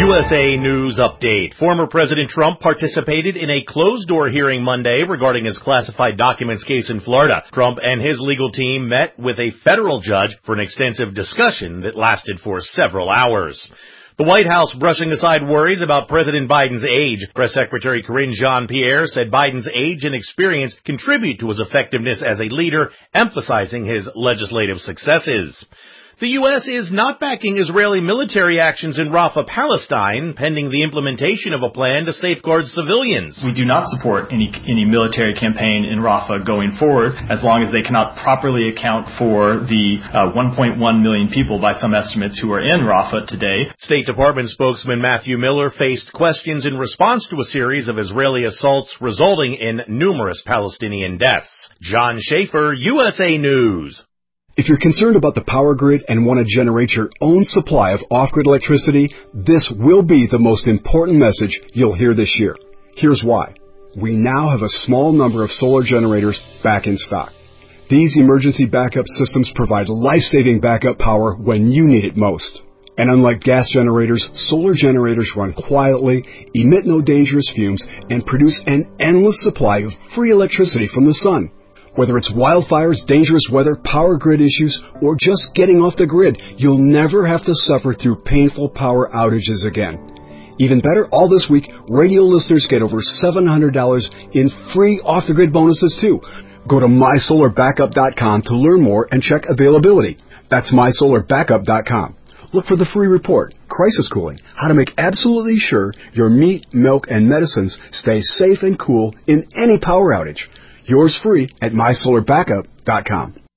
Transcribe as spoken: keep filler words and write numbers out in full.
U S A News Update. Former President Trump participated in a closed-door hearing Monday regarding his classified documents case in Florida. Trump and his legal team met with a federal judge for an extensive discussion that lasted for several hours. The White House brushing aside worries about President Biden's age. Press Secretary Karine Jean-Pierre said Biden's age and experience contribute to his effectiveness as a leader, emphasizing his legislative successes. The U S is not backing Israeli military actions in Rafah, Palestine, pending the implementation of a plan to safeguard civilians. We do not support any any military campaign in Rafah going forward as long as they cannot properly account for the uh, one point one million people, by some estimates, who are in Rafah today. State Department spokesman Matthew Miller faced questions in response to a series of Israeli assaults resulting in numerous Palestinian deaths. John Schaefer, U S A News. If you're concerned about the power grid and want to generate your own supply of off-grid electricity, this will be the most important message you'll hear this year. Here's why. We now have a small number of solar generators back in stock. These emergency backup systems provide life-saving backup power when you need it most. And unlike gas generators, solar generators run quietly, emit no dangerous fumes, and produce an endless supply of free electricity from the sun. Whether it's wildfires, dangerous weather, power grid issues, or just getting off the grid, you'll never have to suffer through painful power outages again. Even better, all this week, radio listeners get over seven hundred dollars in free off-the-grid bonuses too. Go to my solar backup dot com to learn more and check availability. That's my solar backup dot com. Look for the free report, Crisis Cooling, how to make absolutely sure your meat, milk, and medicines stay safe and cool in any power outage. Yours free at my solar backup dot com.